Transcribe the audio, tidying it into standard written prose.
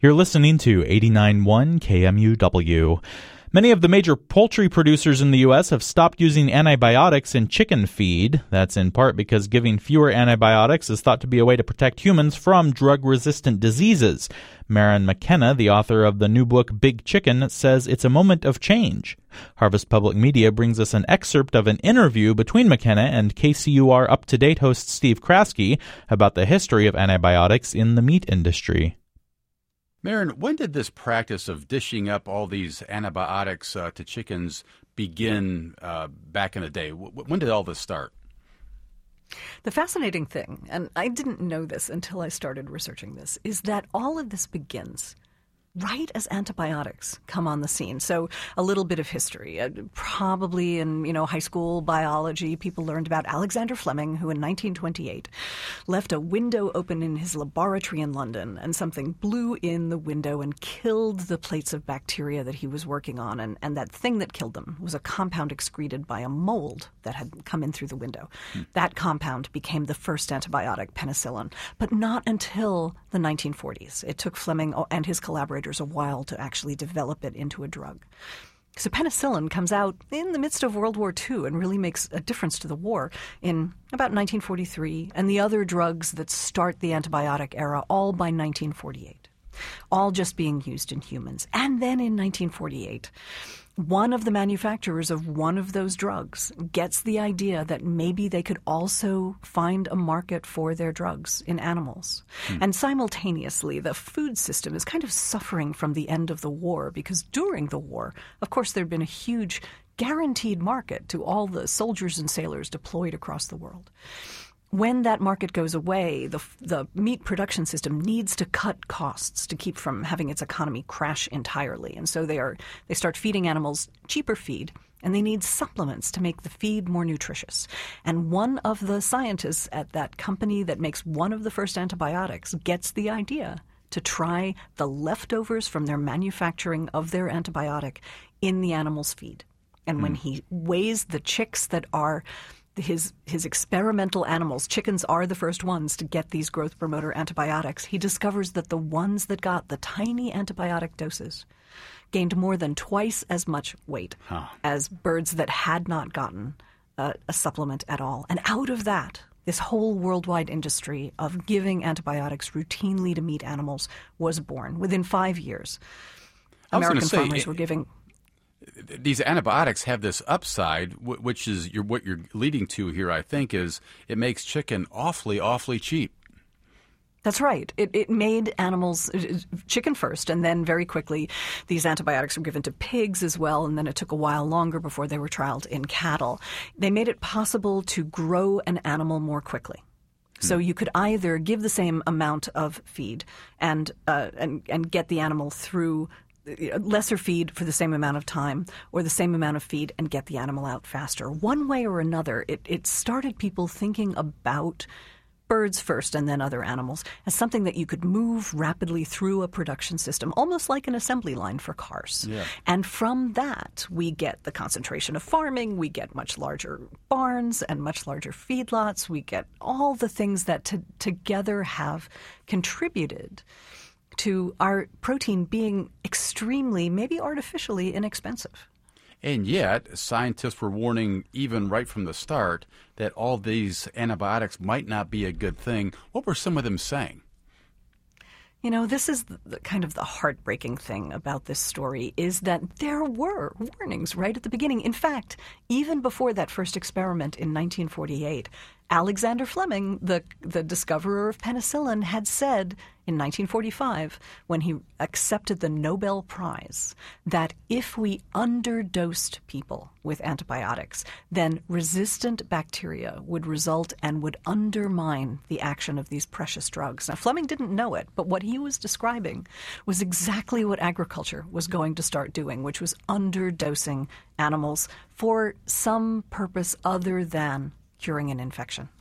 You're listening to 89.1 KMUW. Many of the major poultry producers in the U.S. have stopped using antibiotics in chicken feed. That's in part because giving fewer antibiotics is thought to be a way to protect humans from drug-resistant diseases. Maren McKenna, the author of the new book Big Chicken, says it's a moment of change. Harvest Public Media brings us an excerpt of an interview between McKenna and KCUR Up-to-Date host Steve Kraske about the history of antibiotics in the meat industry. Maren, when did this practice of dishing up all these antibiotics to chickens begin back in the day? When did all this start? The fascinating thing, and I didn't know this until I started researching this, is that all of this begins right as antibiotics come on the scene. So a little bit of history. Probably in high school biology, people learned about Alexander Fleming, who in 1928 left a window open in his laboratory in London, and something blew in the window and killed the plates of bacteria that he was working on. And that thing that killed them was a compound excreted by a mold that had come in through the window. That compound became the first antibiotic, penicillin, but not until the 1940s. It took Fleming and his collaborators a while to actually develop it into a drug. So penicillin comes out in the midst of World War II and really makes a difference to the war in about 1943, and the other drugs that start the antibiotic era all by 1948, all just being used in humans. And then in 1948, one of the manufacturers of one of those drugs gets the idea that maybe they could also find a market for their drugs in animals. And simultaneously, the food system is kind of suffering from the end of the war, because during the war, of course, there had been a huge guaranteed market to all the soldiers and sailors deployed across the world. When that market goes away, the meat production system needs to cut costs to keep from having its economy crash entirely. And so they start feeding animals cheaper feed, and they need supplements to make the feed more nutritious. And one of the scientists at that company that makes one of the first antibiotics gets the idea to try the leftovers from their manufacturing of their antibiotic in the animal's feed. And when he weighs the chicks that are his experimental animals, chickens are the first ones to get these growth promoter antibiotics, he discovers that the ones that got the tiny antibiotic doses gained more than twice as much weight as birds that had not gotten a supplement at all. And out of that, this whole worldwide industry of giving antibiotics routinely to meat animals was born. Within 5 years, American farmers were giving... These antibiotics have this upside, which is what you're leading to here, I think, is it makes chicken awfully, awfully cheap. That's right. It made animals, chicken first, and then very quickly these antibiotics were given to pigs as well, and then it took a while longer before they were trialed in cattle. They made it possible to grow an animal more quickly. So you could either give the same amount of feed and get the animal through lesser feed for the same amount of time, or the same amount of feed and get the animal out faster. One way or another, it started people thinking about birds first and then other animals as something that you could move rapidly through a production system, almost like an assembly line for cars. Yeah. And from that, we get the concentration of farming, we get much larger barns and much larger feedlots, we get all the things that together have contributed to our protein being extremely, maybe artificially, inexpensive. And yet, scientists were warning even right from the start that all these antibiotics might not be a good thing. What were some of them saying? This is the kind of the heartbreaking thing about this story, is that there were warnings right at the beginning. In fact, even before that first experiment in 1948, Alexander Fleming, the discoverer of penicillin, had said in 1945, when he accepted the Nobel Prize, that if we underdosed people with antibiotics, then resistant bacteria would result and would undermine the action of these precious drugs. Now, Fleming didn't know it, but what he was describing was exactly what agriculture was going to start doing, which was underdosing animals for some purpose other than curing an infection.